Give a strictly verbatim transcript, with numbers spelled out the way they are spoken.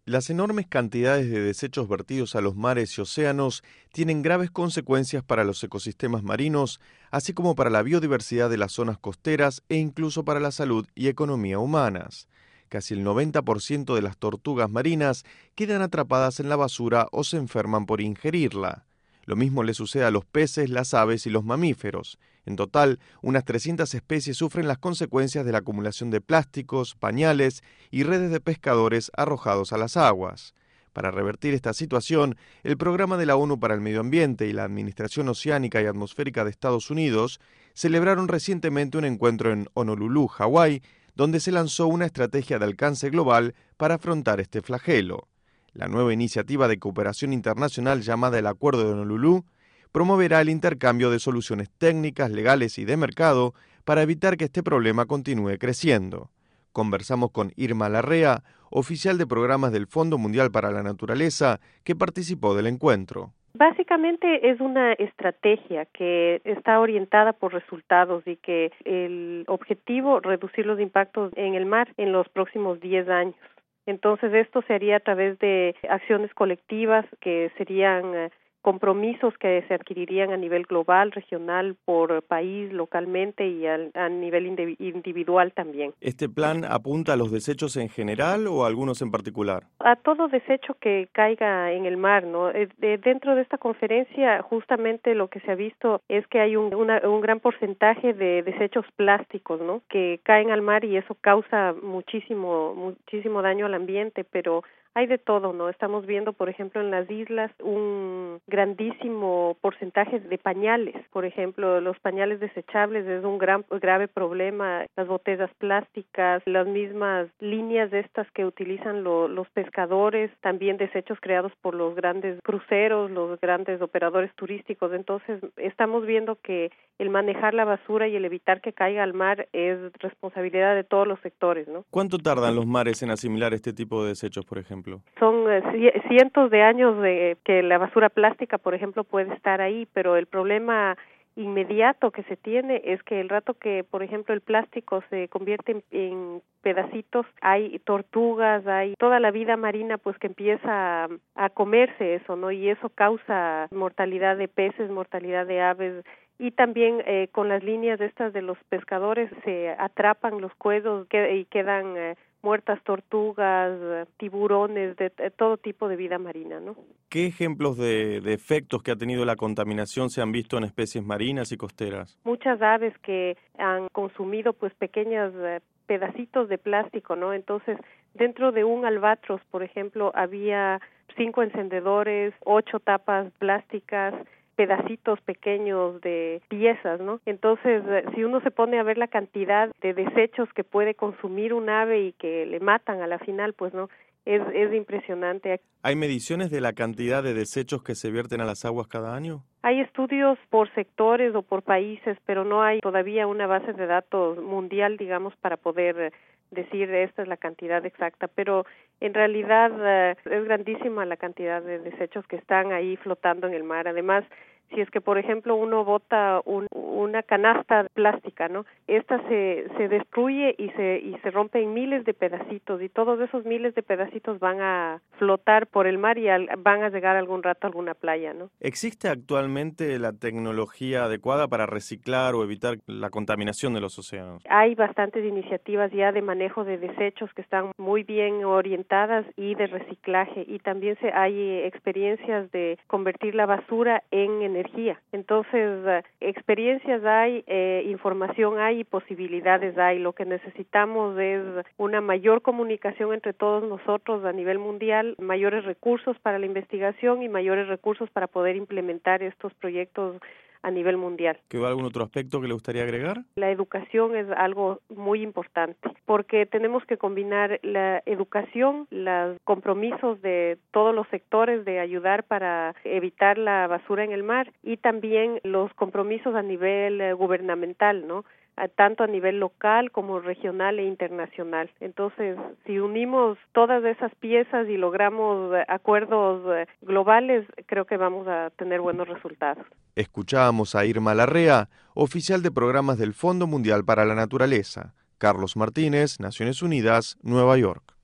Las enormes cantidades de desechos vertidos a los mares y océanos tienen graves consecuencias para los ecosistemas marinos, así como para la biodiversidad de las zonas costeras e incluso para la salud y economía humanas. Casi el noventa por ciento de las tortugas marinas quedan atrapadas en la basura o se enferman por ingerirla. Lo mismo le sucede a los peces, las aves y los mamíferos. En total, unas trescientas especies sufren las consecuencias de la acumulación de plásticos, pañales y redes de pescadores arrojados a las aguas. Para revertir esta situación, el Programa de la ONU para el Medio Ambiente y la Administración Oceánica y Atmosférica de Estados Unidos celebraron recientemente un encuentro en Honolulu, Hawái, donde se lanzó una estrategia de alcance global para afrontar este flagelo. La nueva iniciativa de cooperación internacional llamada el Acuerdo de Honolulu promoverá el intercambio de soluciones técnicas, legales y de mercado para evitar que este problema continúe creciendo. Conversamos con Irma Larrea, oficial de programas del Fondo Mundial para la Naturaleza, que participó del encuentro. Básicamente es una estrategia que está orientada por resultados y que el objetivo reducir los impactos en el mar en los próximos diez años. Entonces esto se haría a través de acciones colectivas que serían eh, compromisos que se adquirirían a nivel global, regional, por país, localmente y al, a nivel individual también. ¿Este plan apunta a los desechos en general o a algunos en particular? A todo desecho que caiga en el mar, ¿no? Eh, de, dentro de esta conferencia justamente lo que se ha visto es que hay un, una, un gran porcentaje de desechos plásticos, ¿no? Que caen al mar y eso causa muchísimo, muchísimo daño al ambiente, pero hay de todo, ¿no? Estamos viendo, por ejemplo, en las islas un grandísimo porcentaje de pañales. Por ejemplo, los pañales desechables es un gran grave problema. Las botellas plásticas, las mismas líneas estas que utilizan lo, los pescadores, también desechos creados por los grandes cruceros, los grandes operadores turísticos. Entonces, estamos viendo que el manejar la basura y el evitar que caiga al mar es responsabilidad de todos los sectores, ¿no? ¿Cuánto tardan los mares en asimilar este tipo de desechos, por ejemplo? Son eh, cientos de años de que la basura plástica, por ejemplo, puede estar ahí, pero el problema inmediato que se tiene es que el rato que, por ejemplo, el plástico se convierte en, en pedacitos, hay tortugas, hay toda la vida marina pues que empieza a, a comerse eso, ¿no? Y eso causa mortalidad de peces, mortalidad de aves. Y también eh, con las líneas estas de los pescadores se atrapan los cuerdos que, y quedan eh, muertas tortugas, tiburones, de, de todo tipo de vida marina, ¿no? ¿Qué ejemplos de, de efectos que ha tenido la contaminación se han visto en especies marinas y costeras? Muchas aves que han consumido pues pequeños eh, pedacitos de plástico, ¿no? Entonces, dentro de un albatros, por ejemplo, había cinco encendedores, ocho tapas plásticas, pedacitos pequeños de piezas, ¿no? Entonces, si uno se pone a ver la cantidad de desechos que puede consumir un ave y que le matan a la final, pues no, es, es impresionante. ¿Hay mediciones de la cantidad de desechos que se vierten a las aguas cada año? Hay estudios por sectores o por países, pero no hay todavía una base de datos mundial, digamos, para poder decir esta es la cantidad exacta, pero en realidad uh, es grandísima la cantidad de desechos que están ahí flotando en el mar. Además, si es que, por ejemplo, uno bota un, una canasta plástica, ¿no? Esta se, se destruye y se, y se rompe en miles de pedacitos y todos esos miles de pedacitos van a flotar por el mar y al, van a llegar algún rato a alguna playa, ¿no? ¿Existe actualmente la tecnología adecuada para reciclar o evitar la contaminación de los océanos? Hay bastantes iniciativas ya de manejo de desechos que están muy bien orientadas y de reciclaje, y también se, hay experiencias de convertir la basura en energía. Entonces, uh, experiencias hay, eh, información hay y posibilidades hay. Lo que necesitamos es una mayor comunicación entre todos nosotros a nivel mundial, mayores recursos para la investigación y mayores recursos para poder implementar estos proyectos a nivel mundial. ¿Quedó algún otro aspecto que le gustaría agregar? La educación es algo muy importante, porque tenemos que combinar la educación, los compromisos de todos los sectores de ayudar para evitar la basura en el mar y también los compromisos a nivel eh, gubernamental, ¿no? Tanto a nivel local como regional e internacional. Entonces, si unimos todas esas piezas y logramos acuerdos globales, creo que vamos a tener buenos resultados. Escuchábamos a Irma Larrea, oficial de programas del Fondo Mundial para la Naturaleza. Carlos Martínez, Naciones Unidas, Nueva York.